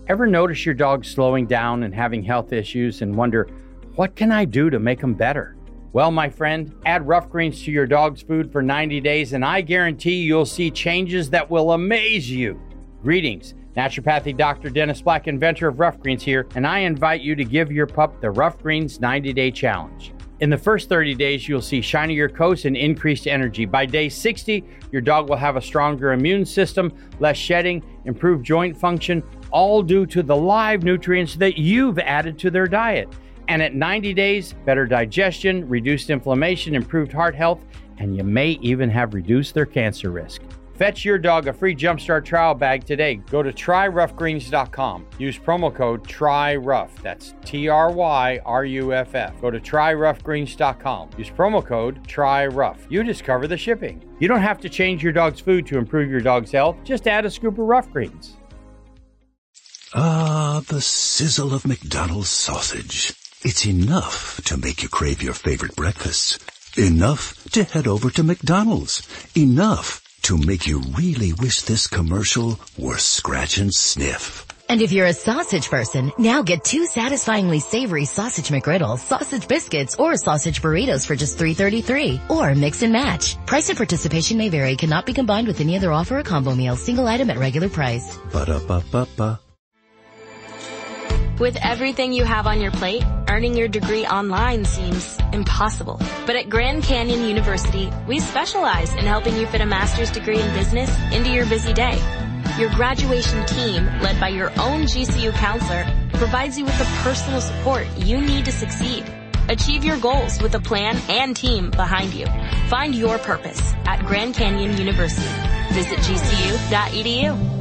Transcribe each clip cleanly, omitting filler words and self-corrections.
Ever notice your dog slowing down and having health issues and wonder, what can I do to make them better? Well, my friend, add Rough Greens to your dog's food for 90 days and I guarantee you'll see changes that will amaze you. Greetings. Naturopathic Dr. Dennis Black, inventor of Rough Greens here, and I invite you to give your pup the Rough Greens 90-Day Challenge. In the first 30 days, you'll see shinier coats and increased energy. By day 60, your dog will have a stronger immune system, less shedding, improved joint function, all due to the live nutrients that you've added to their diet. And at 90 days, better digestion, reduced inflammation, improved heart health, and you may even have reduced their cancer risk. Fetch your dog a free Jumpstart trial bag today. Go to tryroughgreens.com. Use promo code TRYROUGH. That's TRYRUFF. Go to tryroughgreens.com. Use promo code TRYROUGH. You discover the shipping. You don't have to change your dog's food to improve your dog's health. Just add a scoop of Rough Greens. Ah, the sizzle of McDonald's sausage. It's enough to make you crave your favorite breakfasts. Enough to head over to McDonald's. Enough to make you really wish this commercial were scratch and sniff. And if you're a sausage person, now get 2 satisfyingly savory sausage McGriddles, sausage biscuits, or sausage burritos for just $3.33. Or mix and match. Price and participation may vary. Cannot be combined with any other offer or combo meal. Single item at regular price. Ba-da-ba-ba-ba. With everything you have on your plate, earning your degree online seems impossible. But at Grand Canyon University, we specialize in helping you fit a master's degree in business into your busy day. Your graduation team, led by your own GCU counselor, provides you with the personal support you need to succeed. Achieve your goals with a plan and team behind you. Find your purpose at Grand Canyon University. Visit gcu.edu.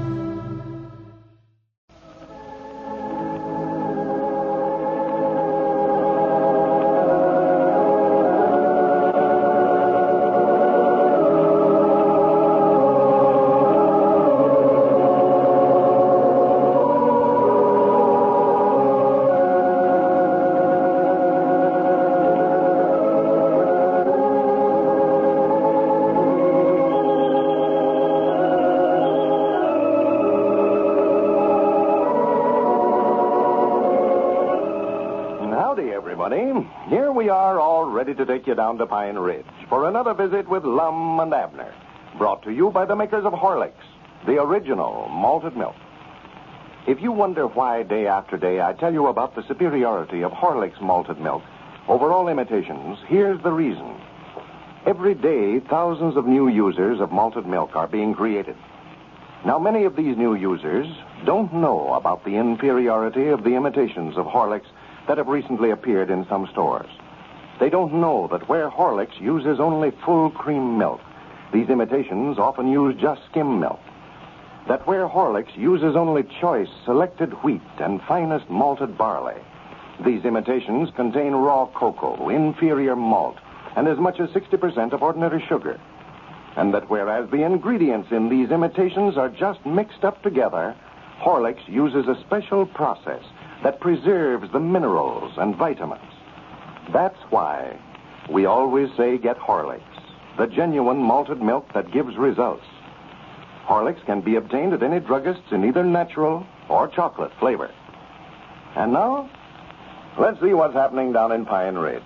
Here we are, all ready to take you down to Pine Ridge for another visit with Lum and Abner, brought to you by the makers of Horlicks, the original malted milk. If you wonder why day after day I tell you about the superiority of Horlicks malted milk over all imitations, here's the reason. Every day, thousands of new users of malted milk are being created. Now, many of these new users don't know about the inferiority of the imitations of Horlicks that have recently appeared in some stores. They don't know that where Horlicks uses only full cream milk, these imitations often use just skim milk. That where Horlicks uses only choice selected wheat and finest malted barley, these imitations contain raw cocoa, inferior malt, and as much as 60% of ordinary sugar. And that whereas the ingredients in these imitations are just mixed up together, Horlicks uses a special process that preserves the minerals and vitamins. That's why we always say get Horlicks, the genuine malted milk that gives results. Horlicks can be obtained at any druggist's in either natural or chocolate flavor. And now, let's see what's happening down in Pine Ridge.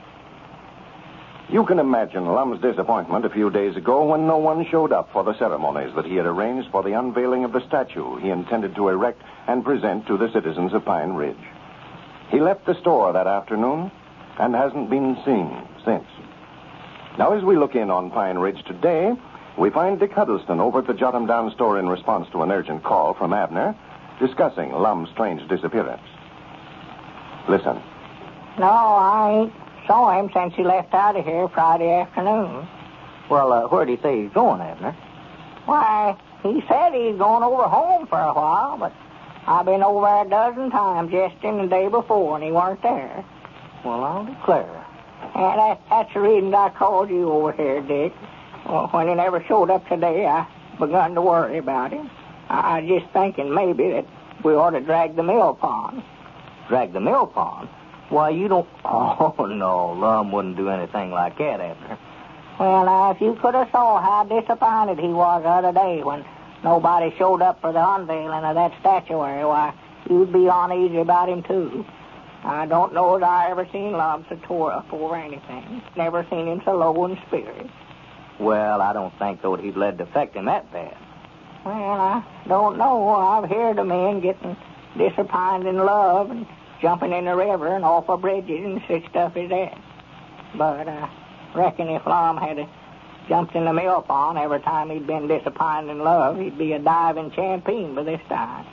You can imagine Lum's disappointment a few days ago when no one showed up for the ceremonies that he had arranged for the unveiling of the statue he intended to erect and present to the citizens of Pine Ridge. He left the store that afternoon and hasn't been seen since. Now, as we look in on Pine Ridge today, we find Dick Huddleston over at the Jot 'em Down store in response to an urgent call from Abner discussing Lum's strange disappearance. Listen. No, I ain't saw him since he left out of here Friday afternoon. Well, where'd he say he's going, Abner? Why, he said he's going over home for a while, but I've been over there a dozen times yesterday and the day before, and he weren't there. Well, I'll declare. And that's the reason I called you over here, Dick. Well, when he never showed up today, I begun to worry about him. I was just thinking maybe that we ought to drag the mill pond. Drag the mill pond? Why, you don't... Oh, no, Lum wouldn't do anything like that, Abner. Well, now, if you could have saw how disappointed he was the other day when nobody showed up for the unveiling of that statuary, why, you'd be uneasy about him, too. I don't know that I ever seen Lum so tore up over anything. Never seen him so low in spirits. Well, I don't think, though, he'd let it affect him that bad. Well, I don't know. I've heard of men getting disappointed in love and jumping in the river and off of bridges and such stuff as that. But I reckon if Lum had jumped in the mill pond every time he'd been disappointed in love, he'd be a diving champion by this time.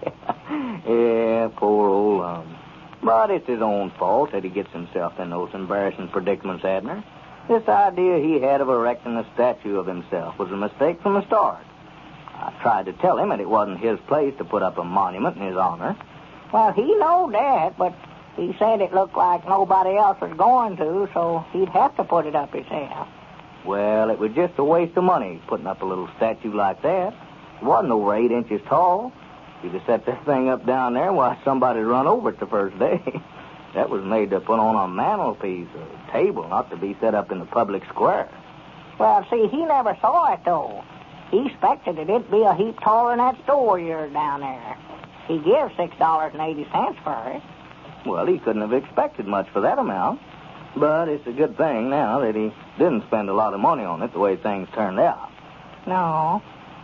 Yeah, poor old Lum. But it's his own fault that he gets himself in those embarrassing predicaments, Abner. This idea he had of erecting a statue of himself was a mistake from the start. I tried to tell him that it wasn't his place to put up a monument in his honor. Well, he knowed that, but he said it looked like nobody else was going to, so he'd have to put it up himself. Well, it was just a waste of money putting up a little statue like that. It wasn't over 8 inches tall. You'd have set that thing up down there, why, somebody'd run over it the first day. That was made to put on a mantelpiece, a table, not to be set up in the public square. Well, see, he never saw it, though. He expected it'd be a heap taller than that store of yours down there. He gives $6.80 for it. Well, he couldn't have expected much for that amount. But it's a good thing now that he didn't spend a lot of money on it the way things turned out. No.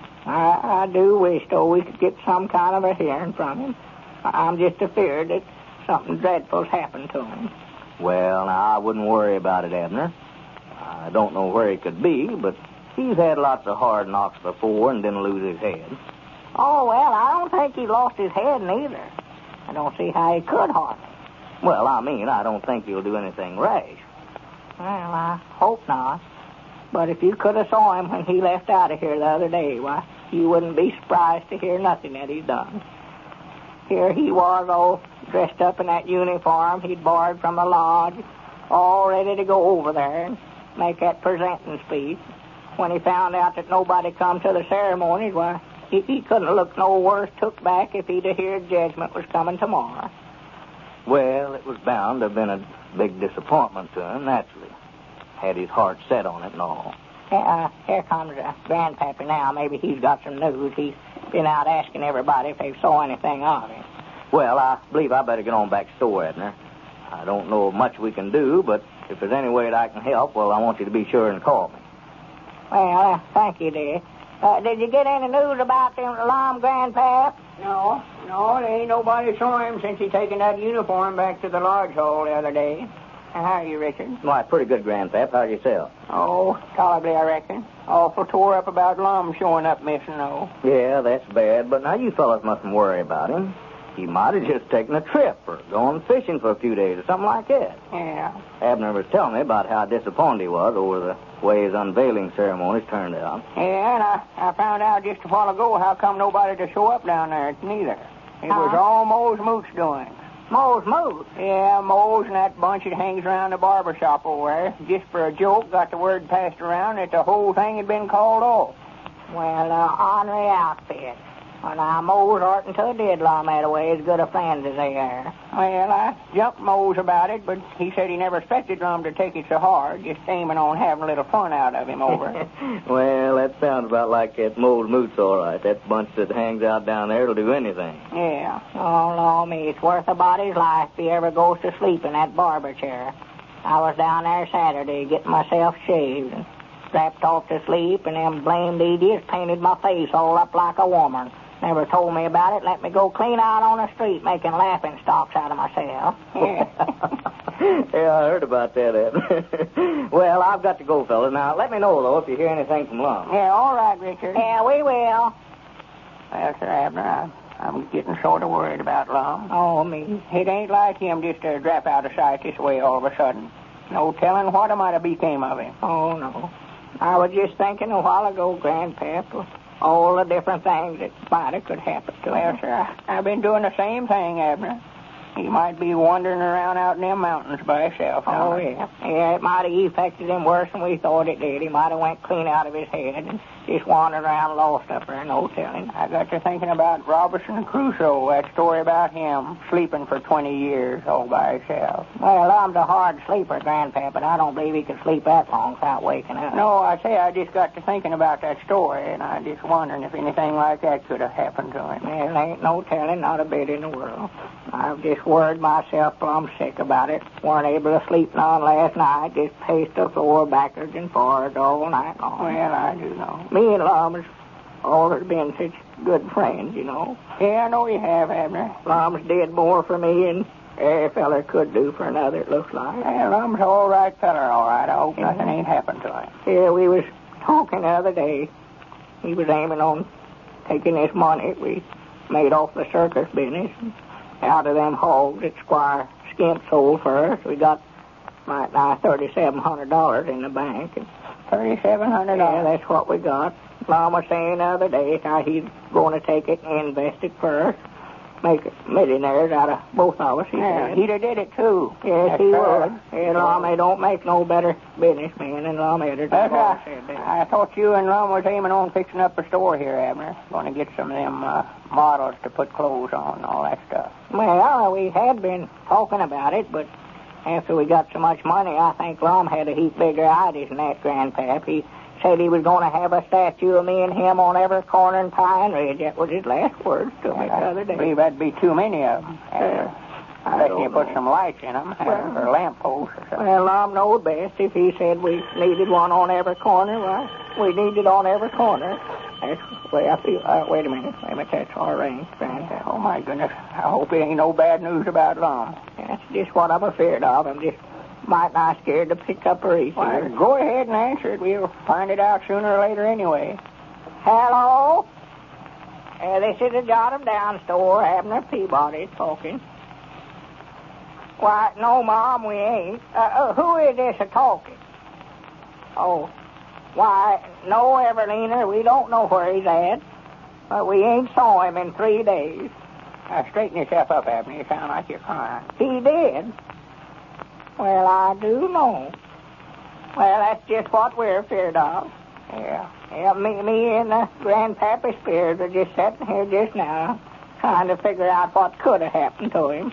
I do wish, though, we could get some kind of a hearing from him. I'm just afeard that something dreadful's happened to him. Well, now, I wouldn't worry about it, Abner. I don't know where he could be, but he's had lots of hard knocks before and didn't lose his head. Oh, well, I don't think he lost his head neither. I don't see how he could hardly. Well, I mean, I don't think he'll do anything rash. Well, I hope not. But if you could have saw him when he left out of here the other day, why, you wouldn't be surprised to hear nothing that he's done. Here he was, all dressed up in that uniform he'd borrowed from the lodge, all ready to go over there and make that presenting speech. When he found out that nobody come to the ceremonies, why, he couldn't look no worse took back if he'd have heard judgment was coming tomorrow. Well, it was bound to have been a big disappointment to him, naturally. Had his heart set on it and all. Here comes Grandpappy now. Maybe he's got some news. He's been out asking everybody if they saw anything of him. Well, I believe I better get on back to the store, Abner. I don't know much we can do, but if there's any way that I can help, well, I want you to be sure and call me. Well, thank you, dear. Did you get any news about them Lum, Grandpap? No, there ain't nobody saw him since he taken that uniform back to the lodge hall the other day. How are you, Richard? Why, pretty good, Grandpap. How's yourself? Oh, tolerably, I reckon. Awful tore up about Lum showing up missing, though. Yeah, that's bad, but now you fellas mustn't worry about him. He might have just taken a trip or gone fishing for a few days or something like that. Yeah. Abner was telling me about how disappointed he was over the way his unveiling ceremonies turned out. Yeah, and I found out just a while ago how come nobody to show up down there neither. It was all Mose Moot's doing. Mose Moot? Yeah, Mose and that bunch that hangs around the barber shop over there, just for a joke, got the word passed around that the whole thing had been called off. Well, ornery outfit. Well, now, Mose oughtn't to have did Lum that way, as good a friend as they are. Well, I jumped Mose about it, but he said he never expected Lum to take it so hard, just aiming on having a little fun out of him over it. Well, that sounds about like that Mose Moot's all right. That bunch that hangs out down there will do anything. Yeah. Oh, Lord, me, it's worth a body's life if he ever goes to sleep in that barber chair. I was down there Saturday getting myself shaved and strapped off to sleep, and them blamed idiots painted my face all up like a woman. Never told me about it. Let me go clean out on the street making laughing stocks out of myself. Yeah. Yeah, I heard about that, Abner. Well, I've got to go, fellas. Now, let me know, though, if you hear anything from Lum. Yeah, all right, Richard. Yeah, we will. Well, Sir Abner, I'm getting sort of worried about Lum. Oh, me. It ain't like him just to drop out of sight this way all of a sudden. No telling what might have became of him. Oh, no. I was just thinking a while ago, Grandpap, all the different things that might have could happen to him. Well, sir, I've been doing the same thing, Abner. He might be wandering around out in them mountains by himself. Oh, yeah. Yeah, it might have affected him worse than we thought it did. He might have went clean out of his head and just wandering around lost up there, no telling. I got to thinking about Robinson Crusoe, that story about him sleeping for 20 years all by himself. Well, I'm a hard sleeper, Grandpa, but I don't believe he could sleep that long without waking up. No, I say I just got to thinking about that story, and I just wondering if anything like that could have happened to him. Well, ain't no telling, not a bit in the world. I've just worried myself plumb sick about it. Weren't able to sleep none last night, just paced the floor backwards and forwards all night long. Well, I do know. Me and Lum has always been such good friends, you know. Yeah, I know you have, Abner. Lum's did more for me than every feller could do for another, it looks like. Well, Lum's an all right feller, all right. I hope nothing ain't happened to him. Yeah, we was talking the other day. He was aiming on taking this money we made off the circus business out of them hogs that Squire Skimp sold for us. We got right now $3,700 in the bank. $3,700? Yeah, that's what we got. Mom was saying the other day how he's going to take it and invest it first. Make millionaires out of both of us, he said. He'd have did it, too. Yes, he would. And Lum, they don't make no better businessman than Lum Eddard. I thought you and Lum was aiming on fixing up a store here, Abner. Going to get some of them models to put clothes on and all that stuff. Well, we had been talking about it, but after we got so much money, I think Lum had a heap bigger ideas than that, Grandpap. He said he was going to have a statue of me and him on every corner in Pine Ridge. That was his last words to me the other day. I believe that'd be too many of them. Unless you put some lights in them, or lamp posts or something. Well, Lum knowed best. If he said we needed one on every corner, well, we need it on every corner. That's the way I feel. Wait a minute. That's our ring, Grandpa. Oh, my goodness. I hope it ain't no bad news about Lum. That's just what I'm afraid of. I'm just might not scared to pick up a receiver. Well, go ahead and answer it. We'll find it out sooner or later anyway. Hello? This is the Jot 'em Down store. Abner Peabody talking. Why, no, Mom, we ain't. Who is this a-talking? Oh, why, no, Evelina, we don't know where he's at. We ain't saw him in 3 days. Straighten yourself up, Abner. You sound like you're crying. He did? Well, I do know. Well, that's just what we're feared of. Yeah, me and Grandpappy Spears are just sitting here just now trying to figure out what could have happened to him.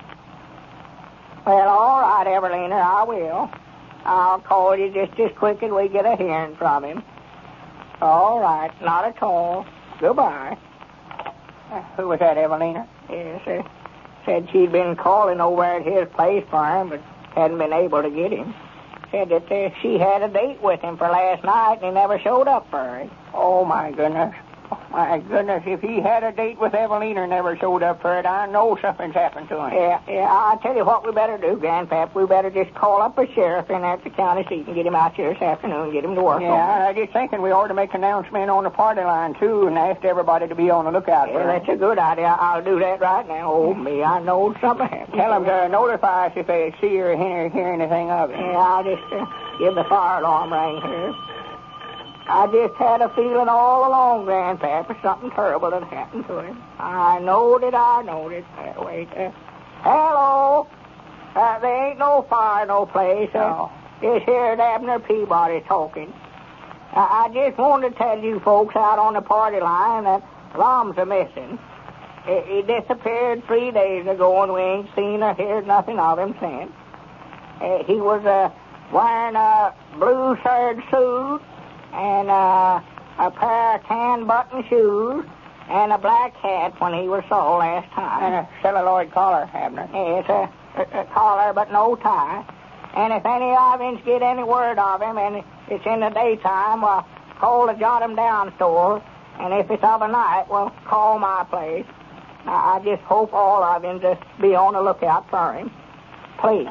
Well, all right, Evelina, I will. I'll call you just as quick as we get a hearing from him. All right, not at all. Goodbye. Who was that, Evelina? Yes, sir. Said she'd been calling over at his place for him, but hadn't been able to get him. Said that she had a date with him for last night, and he never showed up for her. Oh, my goodness. Oh, my goodness, if he had a date with Evelina and never showed up for it, I know something's happened to him. Yeah, I'll tell you what we better do, Grandpap. We better just call up a sheriff in at the county seat and get him out here this afternoon and get him to work. Yeah, I was just thinking we ought to make an announcement on the party line, too, and ask everybody to be on the lookout for him. That's a good idea. I'll do that right now. Oh, me, I know something happened. Tell them to notify us if they see or hear anything of it. Yeah, I'll just give the fire alarm ring here. I just had a feeling all along, Grandpapa, something terrible had happened to him. I knowed it. Wait. Hello? There ain't no fire no place. Just heard Abner Peabody talking. I just wanted to tell you folks out on the party line that Lum's a-missing. He disappeared 3 days ago, and we ain't seen or heard nothing of him since. He was wearing a blue serge suit, and a pair of tan-button shoes, and a black hat when he was saw last time. And a celluloid collar, Abner. Yes, a collar but no tie. And if any of you get any word of him, and it's in the daytime, well, call the Jot 'em Down store. And if it's of a night, well, call my place. I just hope all of you just be on the lookout for him. Please.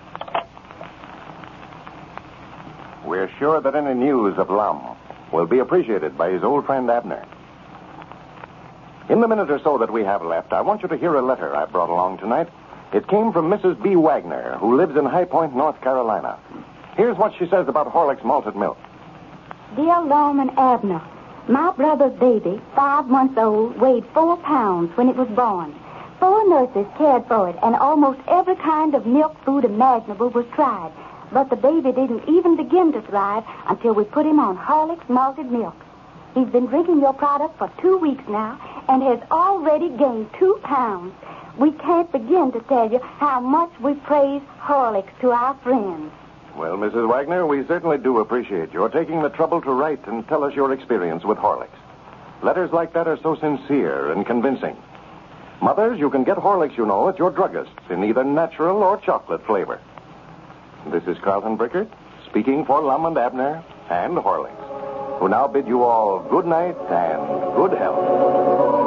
We're sure that any news of Lum will be appreciated by his old friend Abner. In the minute or so that we have left, I want you to hear a letter I brought along tonight. It came from Mrs. B. Wagner, who lives in High Point, North Carolina. Here's what she says about Horlick's malted milk. Dear Lum and Abner, my brother's baby, 5 months old, weighed 4 pounds when it was born. 4 nurses cared for it, and almost every kind of milk food imaginable was tried. But the baby didn't even begin to thrive until we put him on Horlick's malted milk. He's been drinking your product for 2 weeks now and has already gained 2 pounds. We can't begin to tell you how much we praise Horlicks to our friends. Well, Mrs. Wagner, we certainly do appreciate your taking the trouble to write and tell us your experience with Horlicks. Letters like that are so sincere and convincing. Mothers, you can get Horlicks, you know, at your druggist's in either natural or chocolate flavor. This is Carlton Brickert, speaking for Lum and Abner and Horlicks, who now bid you all good night and good health.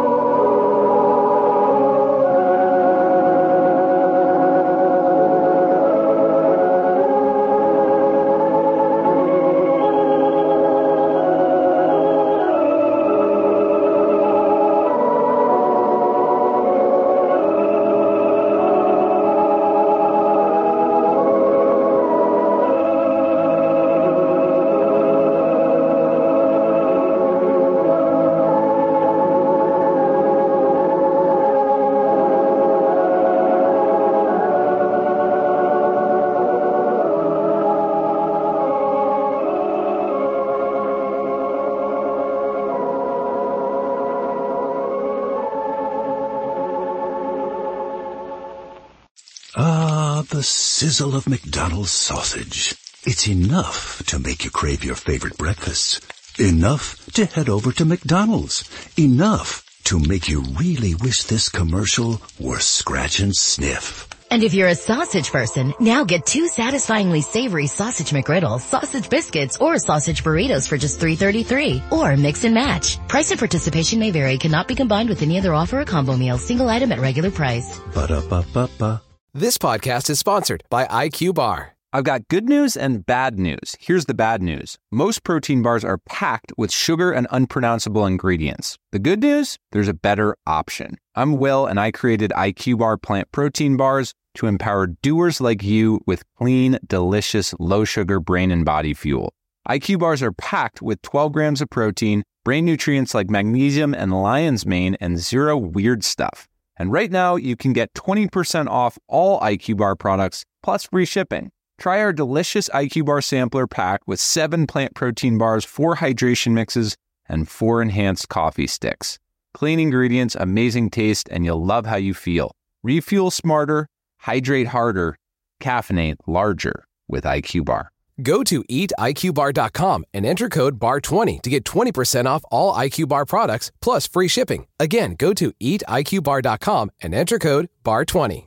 The sizzle of McDonald's sausage. It's enough to make you crave your favorite breakfasts. Enough to head over to McDonald's. Enough to make you really wish this commercial were scratch and sniff. And if you're a sausage person, now get 2 satisfyingly savory sausage McGriddles, sausage biscuits, or sausage burritos for just $3.33. Or mix and match. Price and participation may vary. Cannot be combined with any other offer or combo meal. Single item at regular price. Ba-da-ba-ba-ba. This podcast is sponsored by IQ Bar. I've got good news and bad news. Here's the bad news. Most protein bars are packed with sugar and unpronounceable ingredients. The good news? There's a better option. I'm Will, and I created IQ Bar plant protein bars to empower doers like you with clean, delicious, low-sugar brain and body fuel. IQ Bars are packed with 12 grams of protein, brain nutrients like magnesium and lion's mane, and 0 weird stuff. And right now, you can get 20% off all IQ Bar products, plus free shipping. Try our delicious IQ Bar sampler pack with 7 plant protein bars, 4 hydration mixes, and 4 enhanced coffee sticks. Clean ingredients, amazing taste, and you'll love how you feel. Refuel smarter, hydrate harder, caffeinate larger with IQ Bar. Go to eatiqbar.com and enter code BAR20 to get 20% off all IQ Bar products, plus free shipping. Again, go to eatiqbar.com and enter code BAR20.